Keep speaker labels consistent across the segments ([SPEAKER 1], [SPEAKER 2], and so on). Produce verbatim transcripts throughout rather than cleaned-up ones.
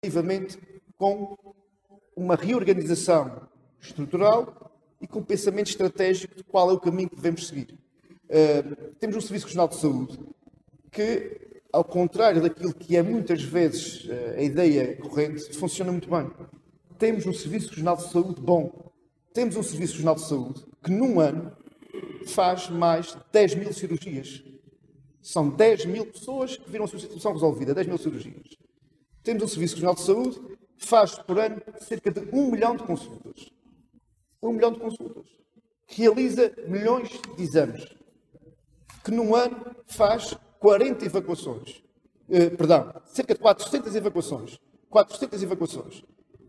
[SPEAKER 1] efetivamente com uma reorganização estrutural e com um pensamento estratégico de qual é o caminho que devemos seguir. Uh, temos um Serviço Regional de Saúde que, ao contrário daquilo que é muitas vezes uh, a ideia corrente, funciona muito bem. Temos um Serviço Regional de Saúde bom. Temos um Serviço Regional de Saúde que, num ano, faz mais de dez mil cirurgias. São dez mil pessoas que viram a sua situação resolvida, dez mil cirurgias. Temos um Serviço Regional de Saúde que faz por ano cerca de um milhão de consultas. Um milhão de consultas. Realiza milhões de exames. Que num ano faz quarenta evacuações. Uh, perdão, cerca de quatrocentas evacuações. quatrocentas evacuações.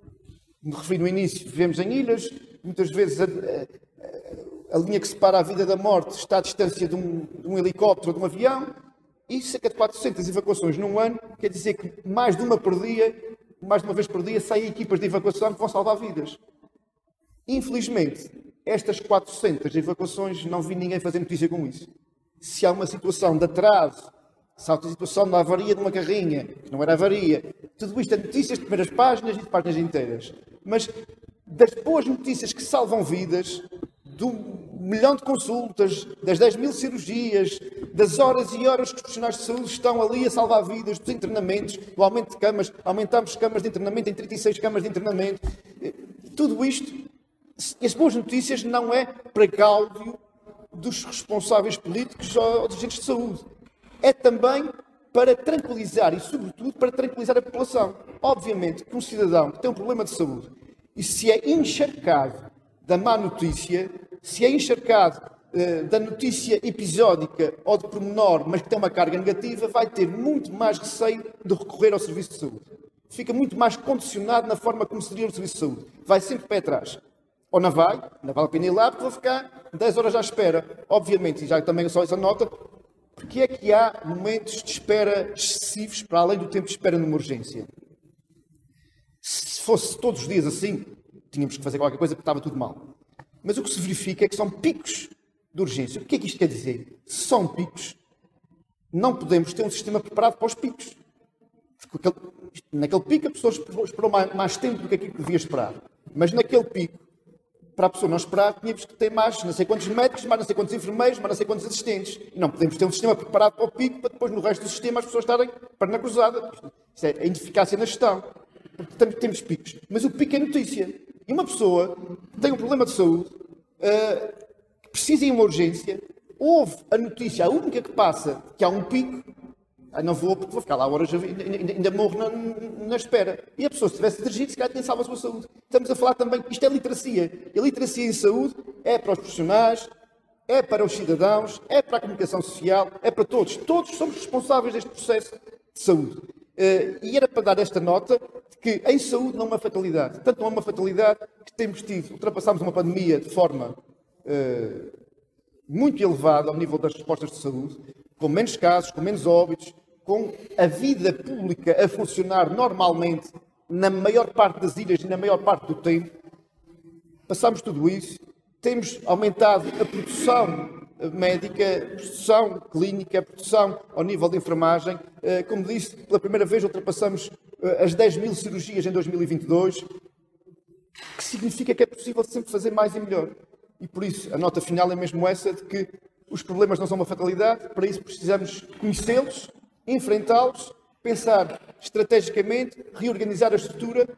[SPEAKER 1] Me referi no início, vivemos em ilhas, muitas vezes a, a, a linha que separa a vida da morte está à distância de um, de um helicóptero ou de um avião, e cerca de quatrocentas evacuações num ano quer dizer que mais de uma por dia, mais de uma vez por dia, saem equipas de evacuação que vão salvar vidas. Infelizmente, estas quatrocentas evacuações não vi ninguém fazer notícia com isso. Se há uma situação de atraso, se há outra situação de avaria de uma carrinha, que não era avaria, tudo isto é notícias de primeiras páginas e de páginas inteiras. Mas das boas notícias que salvam vidas, do milhão de consultas, das dez mil cirurgias, das horas e horas que os profissionais de saúde estão ali a salvar vidas, dos internamentos, do aumento de camas, aumentámos camas de internamento em trinta e seis camas de internamento. Tudo isto, as boas notícias não é para gáudio dos responsáveis políticos ou dos agentes de saúde. É também para tranquilizar e, sobretudo, para tranquilizar a população. Obviamente que um cidadão que tem um problema de saúde e se é encharcado da má notícia, se é encharcado uh, da notícia episódica ou de pormenor, mas que tem uma carga negativa, vai ter muito mais receio de recorrer ao serviço de saúde. Fica muito mais condicionado na forma como seria o serviço de saúde. Vai sempre pé atrás. Ou não vai, não vale a pena ir lá, porque vou ficar dez horas à espera. Obviamente, e já também só essa nota, porque é que há momentos de espera excessivos para além do tempo de espera numa urgência? Se fosse todos os dias assim, tínhamos que fazer qualquer coisa porque estava tudo mal. Mas o que se verifica é que são picos de urgência. O que é que isto quer dizer? Se são picos, não podemos ter um sistema preparado para os picos. Porque naquele pico a pessoa esperou mais, mais tempo do que aquilo que devia esperar. Mas naquele pico, para a pessoa não esperar, tínhamos que ter mais não sei quantos médicos, mais não sei quantos enfermeiros, mais não sei quantos assistentes. E não podemos ter um sistema preparado para o pico para depois no resto do sistema as pessoas estarem perna cruzada. Isso é a ineficácia na gestão. Porque temos picos. Mas o pico é notícia. E uma pessoa que tem um problema de saúde, uh, que precisa ir a uma urgência, ouve a notícia, a única que passa, que há um pico, ah, não vou porque vou ficar lá horas, ainda, ainda, ainda morro na, na espera. E a pessoa, se tivesse dirigido, se calhar tinha salvo a sua saúde. Estamos a falar também, isto é literacia. E a literacia em saúde é para os profissionais, é para os cidadãos, é para a comunicação social, é para todos. Todos somos responsáveis deste processo de saúde. Uh, e era para dar esta nota de que em saúde não há uma fatalidade. Tanto não há uma fatalidade que temos tido, ultrapassámos uma pandemia de forma uh, muito elevada ao nível das respostas de saúde, com menos casos, com menos óbitos, com a vida pública a funcionar normalmente na maior parte das ilhas e na maior parte do tempo. Passámos tudo isso, temos aumentado a produção médica, a produção clínica, a produção ao nível de enfermagem. Como disse, pela primeira vez ultrapassamos as dez mil cirurgias em dois mil e vinte e dois, que significa que é possível sempre fazer mais e melhor. E por isso, a nota final é mesmo essa, de que os problemas não são uma fatalidade, para isso precisamos conhecê-los, enfrentá-los, pensar estrategicamente, reorganizar a estrutura